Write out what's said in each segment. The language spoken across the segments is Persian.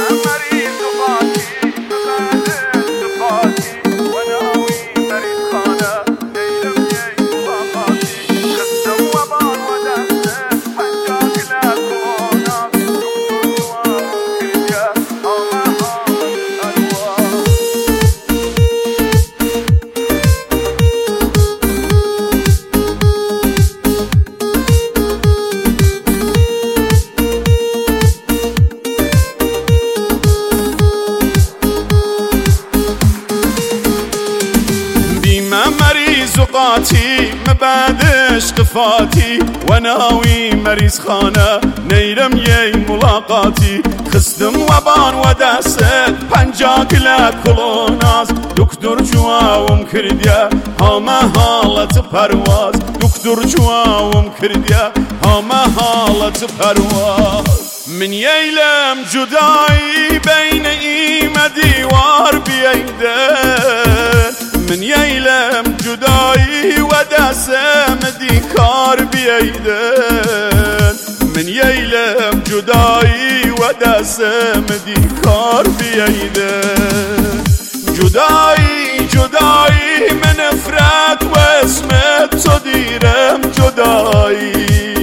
قاتي ما بعدش قفاتي وناوي مريض خانه نيرم يي ملاقاتي خستم وبان ودست پنجاك لكلوناز دكتور جواوم كرديا هما حالت پرواز دكتور جواوم كرديا هما حالت پرواز من ييلم جداي بين ايمه ديوار بيدن من ييلم جداي ودسم ديكار بيدن من ييلم جداي ودسم ديكار بيدن جداي جداي من افراد واسمت صديرم جداي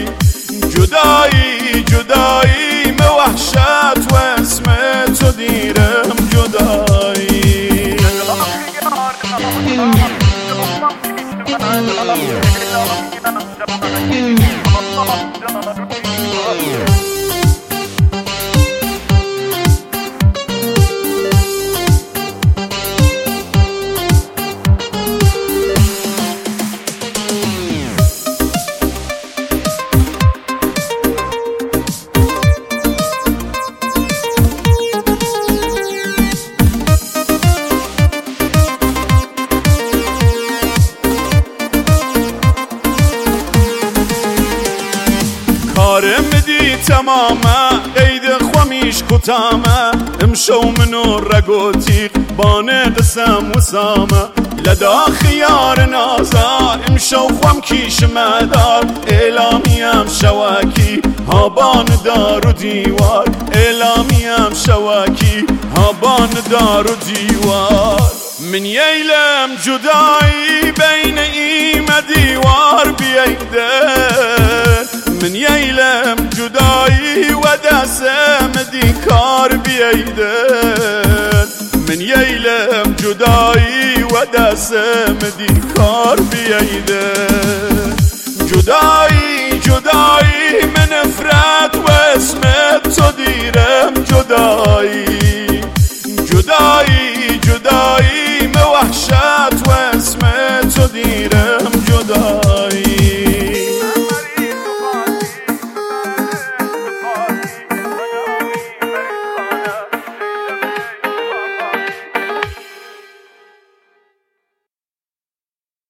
جداي جداي موحشات واسمت صديرم جداي کارم دی تمامه عید خوامیش کتامه امشو منو رگوتیق بانه قسم وسامه لدا خیار نازا امشو خوام کیش مدار اعلامیم شواکی هابان دار و دیوار اعلامیم شواکی هابان دار و دیوار من ییلم جدایی بین ایمه دیوار بییدن من ييلم جداي ودسم ديكار بيدن من ييلم جداي ودسم ديكار بيدن جداي جداي من افراد واسمت صديرم جداي جداي جداي